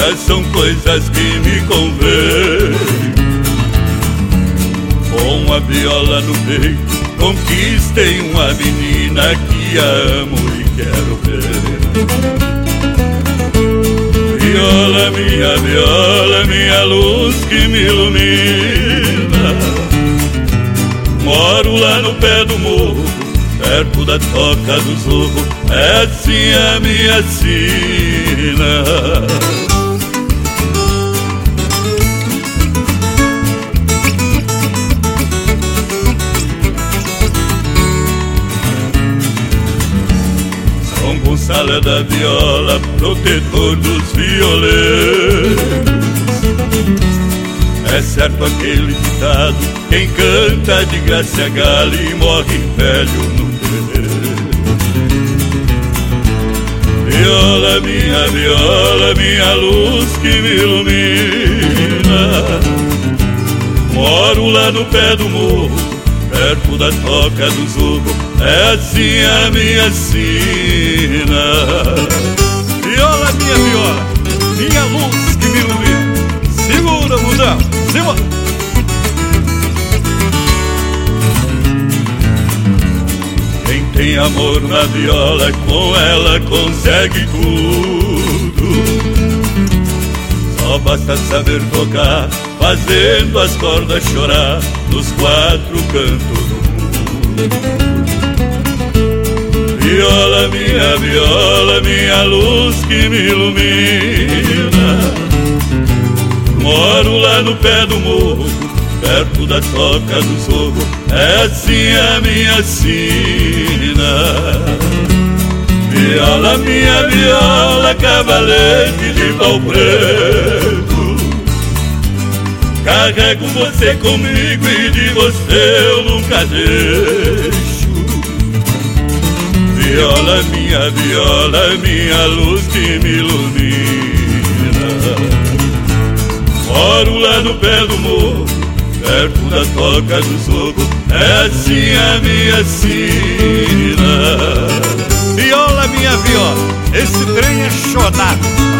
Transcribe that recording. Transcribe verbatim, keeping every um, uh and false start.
Essas são coisas que me convêm. Com a viola no peito conquistei uma menina que amo e quero ver. Viola, minha viola, minha luz que me ilumina. Moro lá no pé do morro, perto da toca do zorro, é assim a minha sina. São Gonçalo da viola, protetor dos violeiros. É certo aquele ditado, quem canta de graça é galho e morre velho no terreiro. Viola, minha viola, minha luz que me ilumina. Moro lá no pé do morro, perto da toca do zorro, é assim a minha sina. Viola, minha viola, minha luz que me ilumina. Segura, mudão, segura. Quem tem amor na viola, com ela consegue tudo. Só basta saber tocar, fazendo as cordas chorar nos quatro cantos do mundo. Viola, minha viola, minha luz que me ilumina. Moro lá no pé do morro, perto da toca do zorro, é assim a minha sina. Viola, minha viola, cavalete de pau preto. Carrego você comigo e de você eu nunca deixo. Viola, minha viola, minha luz que me ilumina. Moro lá no pé do morro, perto da toca do zorro, é assim a minha sina. Viola, minha viola, esse trem é chodado.